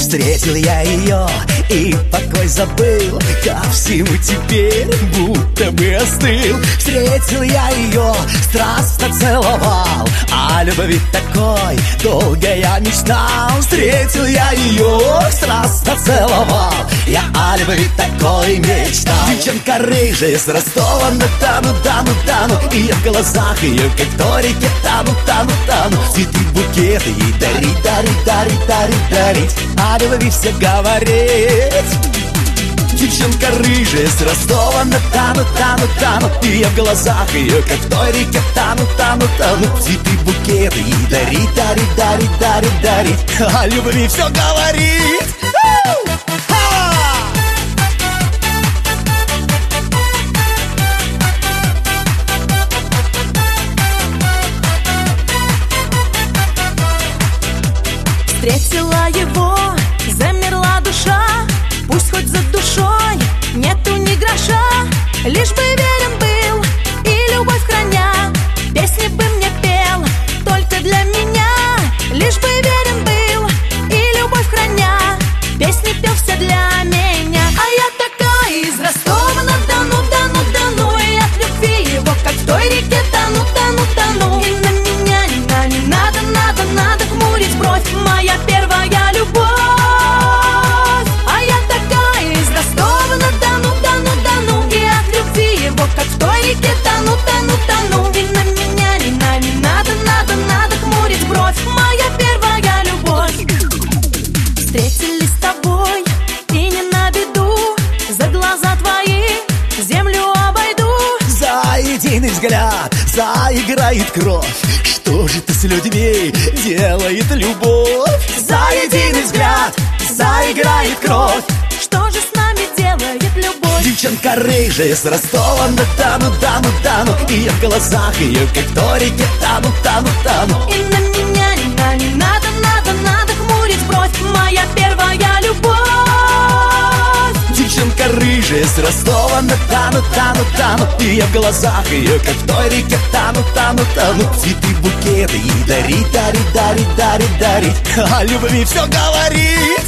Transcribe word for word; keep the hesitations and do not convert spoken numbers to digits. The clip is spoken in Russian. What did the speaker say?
Встретил я ее и покой забыл, ко всему теперь будто бы остыл. Встретил я ее, страстно целовал, о любви такой долго я мечтал. Встретил я ее, страстно целовал, я о любви такой мечтал. Девчонка рыжая с Ростова-на-Дону, Дону, Дону, и я в глазах ее, как в той реке, тану, тану, тану. Цветы, букеты ей дарить, дарить, дарить, дарить, дарить, о любви все говорить. Девчонка рыжая с Ростова-на-Дону, Дону, Дону, и я в глазах ее, как в той реке, тану, тану, тану. Цветы, букеты ей дарить, дарить, дарить, дарить, дарить, о любви все говорит. Встретила его, замерла душа, пусть хоть за душой нету ни гроша, лишь бы верен был и любовь храня, песни бы мне пел только для меня. Лишь бы верен был и любовь храня, песни пел все для меня. А я такая из Ростова-на-Дону, Дону, Дону, и от любви его, как в той реке, тону, тону, тону. И на меня не, на, не надо, надо, надо хмурить бровь, моя первая любовь. А я такая из Ростова-на-Дону, Дону, Дону, и от любви его, как в той реке, тону, тону, тону. И на меня не, на, не надо, надо, надо хмурить бровь, моя первая любовь. Встретились с тобой и не на беду, за глаза твои землю обойду. За единый взгляд заиграет кровь, что же ты с людьми делает любовь? За единый взгляд заиграет кровь, что же с нами делает любовь? Девчонка рыжая с Ростова-на-Дону, Дону, Дону, и я в глазах ее, как в той реке, тану, тану, тану. И на меня не, на, не надо, надо, надо хмурить бровь, моя первая любовь. Девчонка рыжая с Ростова-на-Дону, Дону, Дону, и я в глазах ее, как в той реке, тану, тану, тану. Цветы, букеты ей дарить, дарить, дарить, дарить, дарить, о любви все говорит.